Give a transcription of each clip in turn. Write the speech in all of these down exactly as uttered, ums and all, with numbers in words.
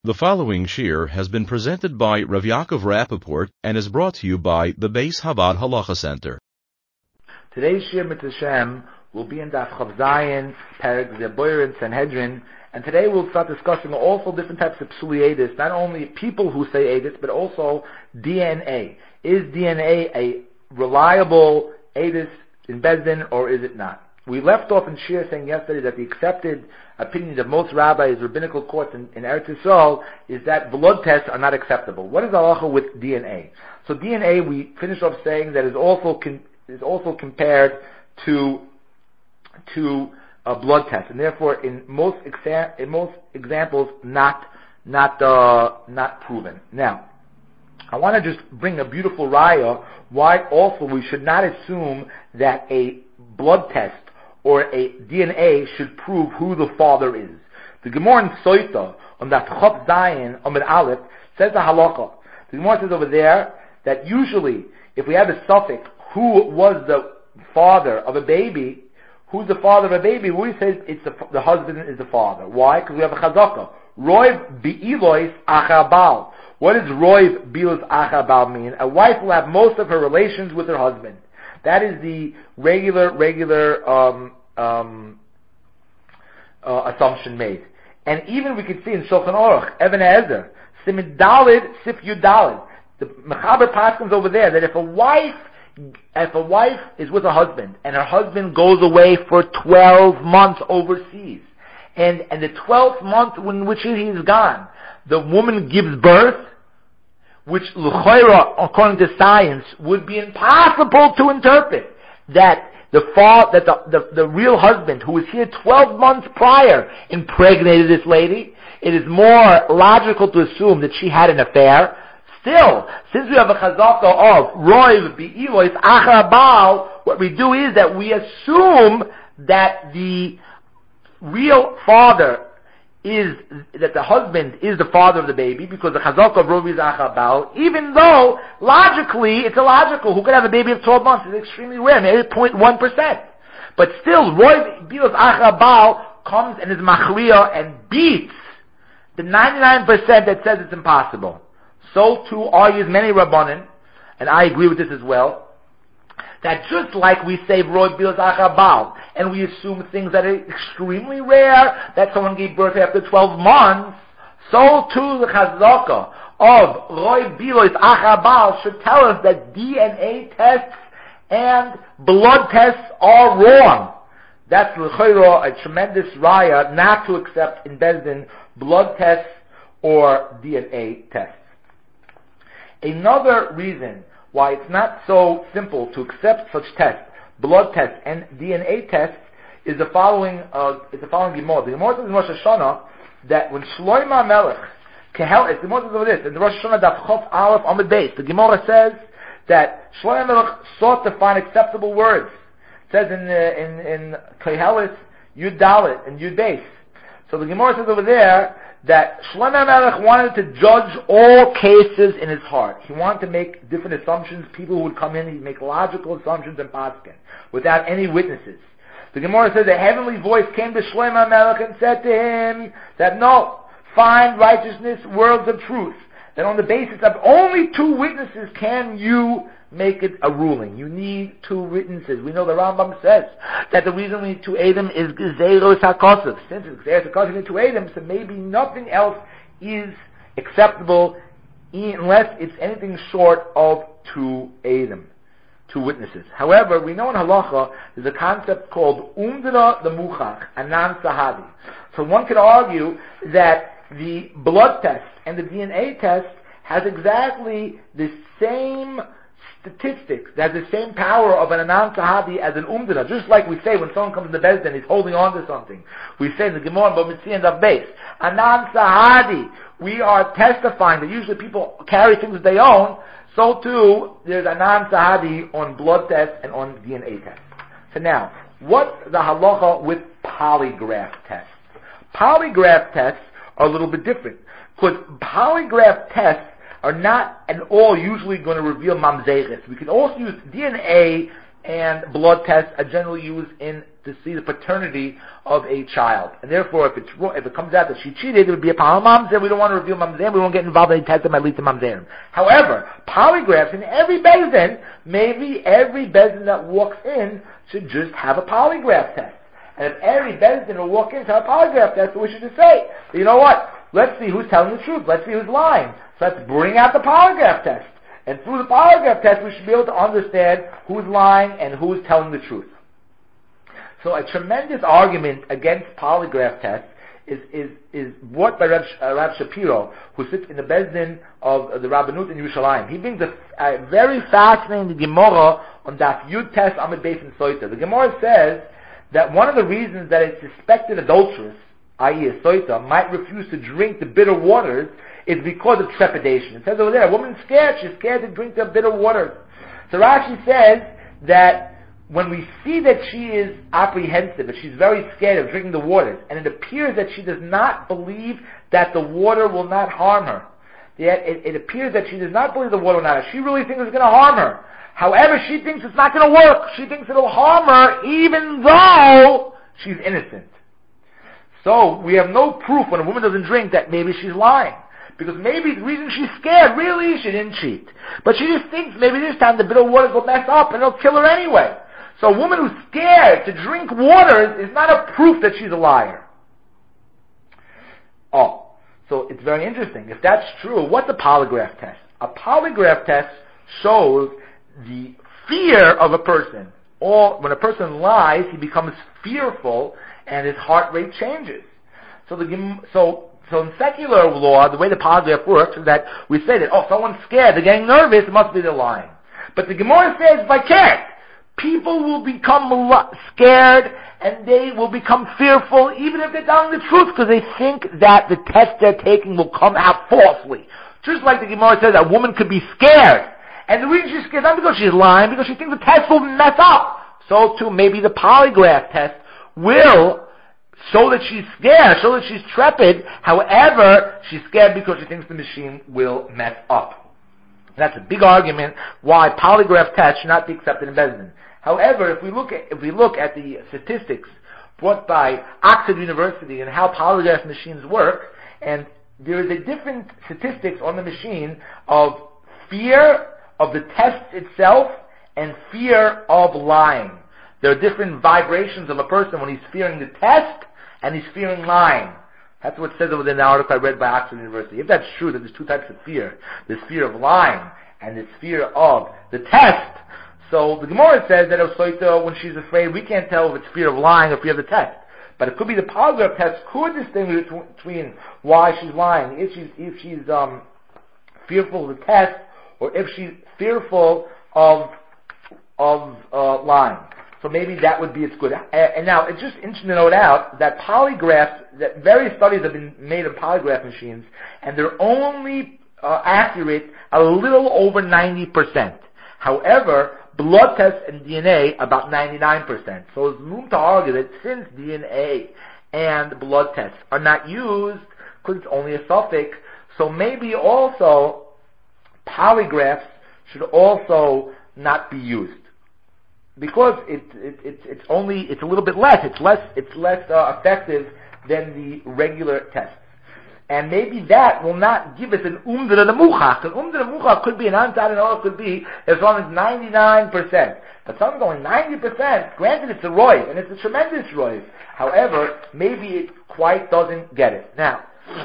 The following shir has been presented by Rav Yaakov Rappaport and is brought to you by the Beis Chabad Halacha Center. Today's shir Mitzvah Shem will be in Daf Chav Zayin, Perek Zeboyer and Sanhedrin, and today we'll start discussing also different types of psuli edis, not only people who say edis, but also D N A. Is D N A a reliable edis in Bezdin, or is it not? We left off in shir saying yesterday that the accepted opinion of most rabbis, rabbinical courts in, in Eretz Yisrael, is that blood tests are not acceptable. What is halacha with D N A? So D N A, we finished off saying that is also con, is also compared to to a blood test, and therefore in most exa- in most examples not not uh, not proven. Now, I want to just bring a beautiful raya why also we should not assume that a blood test or a D N A should prove who the father is. The Gemara in Soita, on that Chav Zayin, Amid Aleph, says the halacha. The Gemara says over there that usually, if we have a suffix, who was the father of a baby, who's the father of a baby, we say it's the, the husband is the father. Why? Because we have a chazaka. Roiv bi'ilois achabal. What does roiv bi'ilois achabal mean? A wife will have most of her relations with her husband. That is the regular, regular um, um, uh, assumption made. And even we could see in Shulchan Aruch, Even Ezer, Simid Dalid, Sif Yud Dalid. The Mechaber Paskins over there that if a wife, if a wife is with a husband and her husband goes away for twelve months overseas, and and the twelfth month in which he is gone, the woman gives birth, which l'choira, according to science, would be impossible to interpret, that the fa- that the, the, the real husband, who was here twelve months prior, impregnated this lady. It is more logical to assume that she had an affair. Still, since we have a chazaka of roiv bi'ilois achar baal, what we do is that we assume that the real father is that the husband is the father of the baby, because the chazaka of roiv is achar baal, even though logically it's illogical. Who could have a baby of twelve months? It's extremely rare, maybe zero point one percent. But still, roiv bi'ilois achar baal comes and is machriya and beats the ninety-nine percent that says it's impossible. So too argues many Rabbanim, and I agree with this as well, that just like we say roiv bi'ilois achar baal, and we assume things that are extremely rare, that someone gave birth after twelve months, so too the chazaka of roiv bi'ilois achar baal should tell us that D N A tests and blood tests are wrong. That's l'chayra, a tremendous raya not to accept in Bezdin blood tests or D N A tests. Another reason why it's not so simple to accept such tests, blood tests and D N A tests, is the following. Uh, is the following Gemara. The Gemara says in Rosh Hashanah that when Shlomo Melech, Kehel, the Gemara says over this in the Rosh Hashanah Daf Chof Aleph Amud Beis, the Gemara says that Shlomo Melech sought to find acceptable words. It says in uh, in in Kehelis Yud Dalet and Yud Beis. So the Gemara says over there that Shlomo Melech wanted to judge all cases in his heart. He wanted to make different assumptions. People who would come in, he'd make logical assumptions and paskin without any witnesses. The Gemara says a heavenly voice came to Shlomo Melech and said to him that no, find righteousness, words of truth. That on the basis of only two witnesses can you make it a ruling. You need two witnesses. We know the Rambam says that the reason we need two Edom is Gezeros HaKosov. Since it's Gezeros HaKosov, we need two Edom, so maybe nothing else is acceptable unless it's anything short of two Edom, two witnesses. However, we know in Halacha there's a concept called Umdana the Muchach, Anan Sahadi. So one could argue that the blood test and the D N A test has exactly the same statistics, that has the same power of an Anan Sahadi as an Umdana. Just like we say when someone comes to the Bezdin, he's holding on to something. We say in the Gemara, B'Mitzi and Avbeis, Anan Sahadi, we are testifying that usually people carry things that they own, so too, there's Anan Sahadi on blood tests and on D N A tests. So now, what's the halacha with polygraph tests? Polygraph tests are a little bit different, because polygraph tests are not at all usually going to reveal mamzeches. We can also use D N A and blood tests are generally used in to see the paternity of a child. And therefore, if it's if it comes out that she cheated, it would be a mamzer. We don't want to reveal mamzer. We won't get involved in any tests that might lead to mamzer. However, polygraphs in every bezdin, maybe every bezdin that walks in should just have a polygraph test. And if every bezdin will walk in to have a polygraph test, we should just say, you know what? Let's see who's telling the truth. Let's see who's lying. So let's bring out the polygraph test. And through the polygraph test, we should be able to understand who's lying and who's telling the truth. So a tremendous argument against polygraph tests is is, is brought by Rav, uh, Rav Shapiro, who sits in the Bezdin of uh, the Rabbanut in Yerushalayim. He brings a, a very fascinating Gemara on Daf Yud Test Amid Beis and Soita. The Gemara says that one of the reasons that a suspected adulteress, that is a Soita, might refuse to drink the bitter waters is because of trepidation. It says over there, a woman's scared. She's scared to drink the bitter waters. So Rashi says that when we see that she is apprehensive, that she's very scared of drinking the waters, and it appears that she does not believe that the water will not harm her, yet it, it appears that she does not believe the water will not harm her. She really thinks it's going to harm her. However, she thinks it's not going to work. She thinks it'll harm her even though she's innocent. So we have no proof when a woman doesn't drink that maybe she's lying. Because maybe the reason she's scared, really, she didn't cheat. But she just thinks maybe this time the bitter waters will mess up and it'll kill her anyway. So a woman who's scared to drink waters is not a proof that she's a liar. Oh, so it's very interesting. If that's true, what's a polygraph test? A polygraph test shows the fear of a person. Or when a person lies, he becomes fearful and his heart rate changes. So the so so in secular law, the way the polygraph works is that we say that, oh, someone's scared, they're getting nervous, it must be they're lying. But the Gemara says, by can't. People will become scared and they will become fearful even if they're telling the truth because they think that the test they're taking will come out falsely. Just like the Gemara says, a woman could be scared. And the reason she's scared, not because she's lying, because she thinks the test will mess up. So too, maybe the polygraph test will show that she's scared, show that she's trepid. However, she's scared because she thinks the machine will mess up. That's a big argument why polygraph tests should not be accepted in Bezdin. However, if we look at if we look at the statistics brought by Oxford University and how polygraph machines work, and there is a different statistics on the machine of fear of the test itself and fear of lying. There are different vibrations of a person when he's fearing the test and he's fearing lying. That's what it says over there in the article I read by Oxford University. If that's true, that there's two types of fear. There's fear of lying and there's fear of the test. So the Gemara says that Osoita, when she's afraid, we can't tell if it's fear of lying or fear of the test. But it could be the polygraph test could distinguish between why she's lying. If she's, if she's um, fearful of the test or if she's fearful of, of uh, lying. So maybe that would be its good. And now, it's just interesting to note out that polygraphs, that various studies have been made of polygraph machines, and they're only uh, accurate a little over ninety percent. However, blood tests and D N A about ninety-nine percent. So there's room to argue that since D N A and blood tests are not used, because it's only a suffix, so maybe also polygraphs should also not be used. Because it, it, it, it's only, it's a little bit less, it's less, it's less uh, effective than the regular tests. And maybe that will not give us an umdra nemucha, because umdra nemucha could be an antar and all could be as long as ninety-nine percent. But something going ninety percent, granted it's a roiv, and it's a tremendous roiv. However, maybe it quite doesn't get it. Now,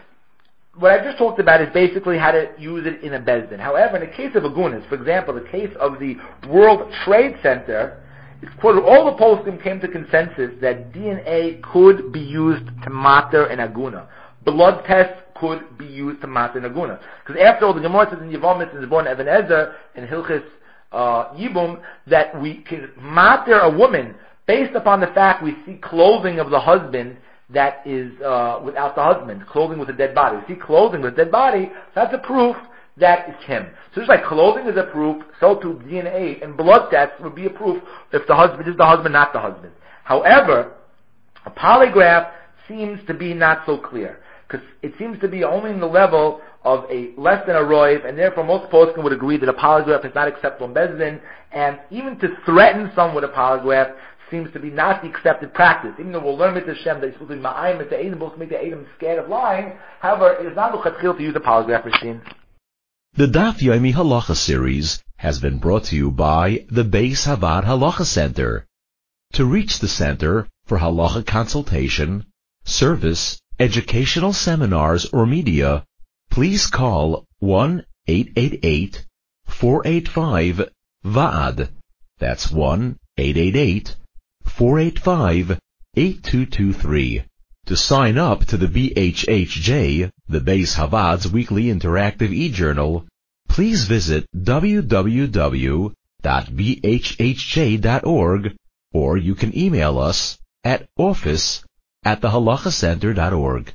what I just talked about is basically how to use it in a bezdin. However, in the case of agunas, for example, the case of the World Trade Center, it's quoted, all the poskim came to consensus that D N A could be used to matter an aguna. Blood tests could be used to matter an aguna. Because after all, the Gemara says in Yevamot and Zebon Even Ezer and Hilchis uh, Yibum that we can matter a woman based upon the fact we see clothing of the husband that is uh, without the husband, clothing with a dead body. We see clothing with a dead body, that's a proof that it's him. So just like clothing is a proof, so too D N A and blood tests would be a proof if the husband is the husband, not the husband. However, a polygraph seems to be not so clear, because it seems to be only in the level of a less than a roiv, and therefore most poskim would agree that a polygraph is not acceptable in Bezdin, and even to threaten someone with a polygraph seems to be not the accepted practice. Even though we'll learn with Hashem that it's supposed to be ma'ayim to Adam, supposed to make the Adam scared of lying, however, it is not l'chatchil to use a polygraph machine. The Daf Yomi Halacha series has been brought to you by the Beis Havad Halacha Center. To reach the center for halacha consultation, service, educational seminars, or media, please call one eight eight eight, four eight five, V A D. That's one eight eight eight, four eight five, eight two two three. To sign up to the B H H J, the Beis Havad's weekly interactive e-journal, please visit w w w dot b h h j dot org, or you can email us at office at the halacha center dot org.